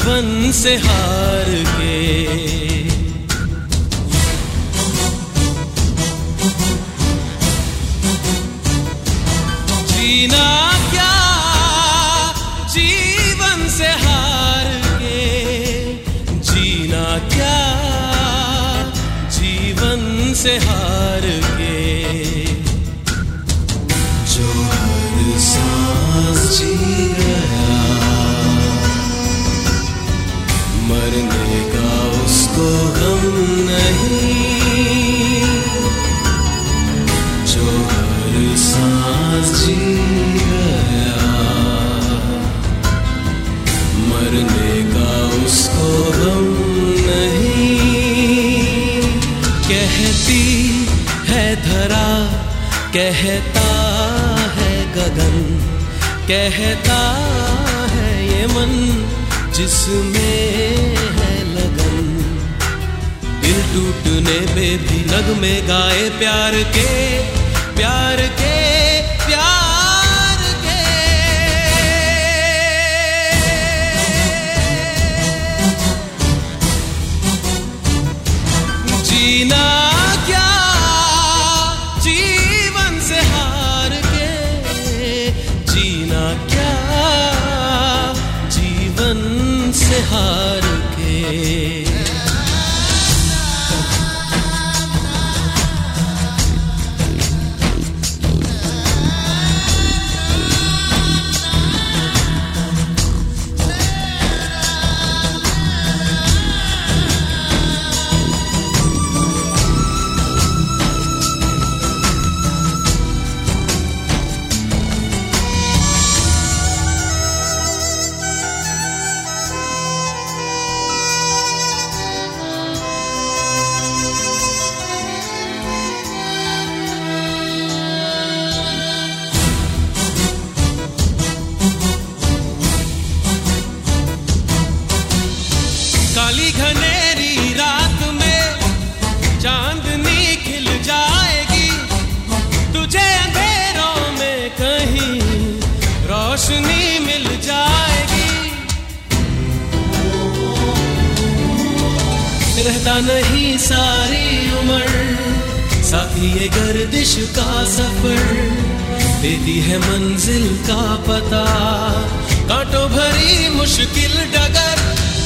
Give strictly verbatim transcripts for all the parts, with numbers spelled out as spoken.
जीवन से हार के। जीना क्या जीवन से हार के, जीना क्या जीवन से हार के। जो हर सांस जी गया, मरने का उसको गम नहीं। जो हर सांस जी गया, मरने का उसको गम नहीं। कहती है धरा, कहता है गगन, कहता है ये मन जिसमें है लगन। दिल टूटने पे भी नगमे गाए प्यार के, प्यार के, प्यार के। जीना क्या जीवन से हार के, जीना क्या जीवन से हार के। काली घनेरी रात में चांदनी खिल जाएगी, तुझे अंधेरों में कहीं रोशनी मिल जाएगी। रहता नहीं सारी उम्र साथी ये गर्दिश का सफर, देती है मंजिल का पता कांटों भरी मुश्किल डगर।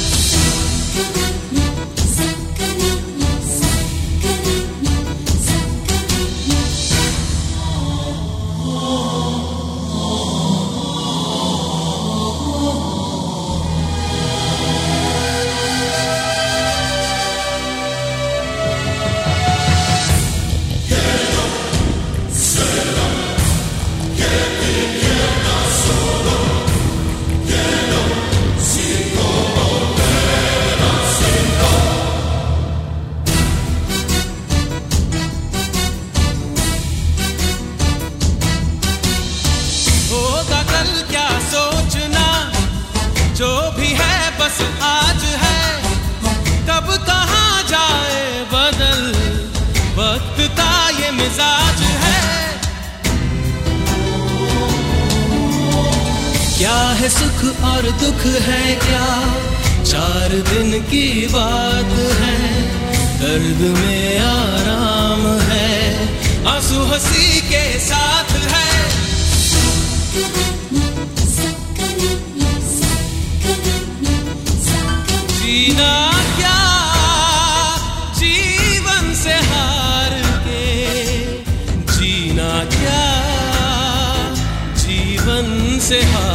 जो भी है बस आज है, कब कहाँ जाए बदल वक्त का ये मिजाज है। क्या है सुख और दुख है क्या, चार दिन की बात है। दर्द में आराम है, आंसू हंसी के साथ है। जीना क्या जीवन से हार के, जीना क्या जीवन से हार